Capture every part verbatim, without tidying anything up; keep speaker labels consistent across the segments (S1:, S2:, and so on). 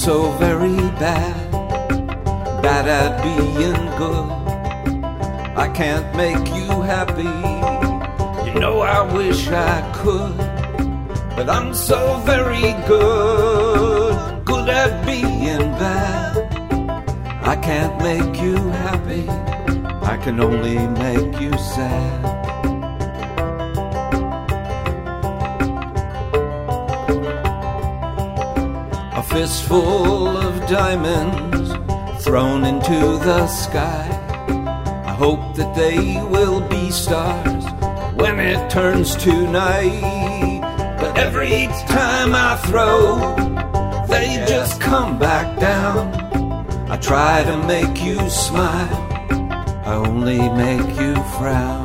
S1: so very bad, bad at being good. I can't make you happy, you know I wish I could. But I'm so very good, good at being bad. I can't make you happy, I can only make you sad. A fistful of diamonds thrown into the sky, I hope that they will be stars when it turns to night. But every time I throw, they just come back down. I try to make you smile, I only make you frown.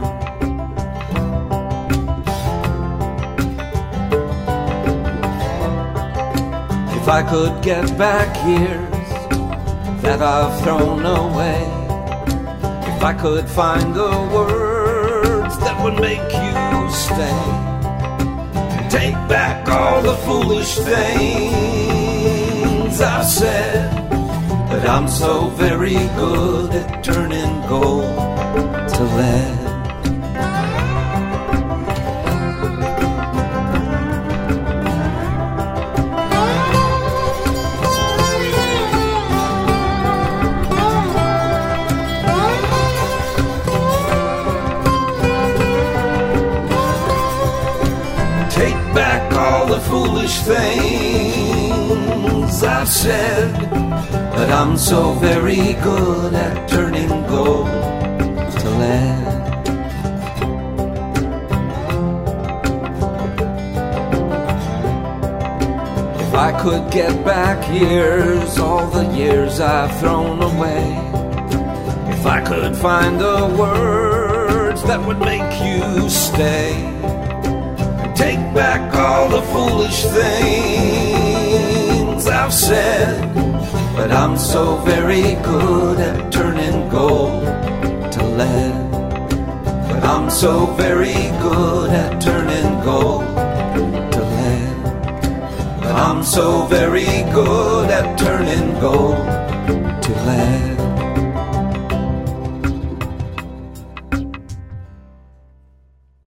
S1: If I could get back years that I've thrown away, if I could find the words that would make you stay, take back all the foolish things I've said. But I'm so very good at turning gold to lead. Take back all the foolish things I've said. But I'm so very good at turning gold to lead. If I could get back years, all the years I've thrown away, if I could find the words that would make you stay, take back all the foolish things I've said. But I'm so very good at turning gold to lead. But I'm so very good at turning gold to lead. But I'm so very good at turning gold to lead.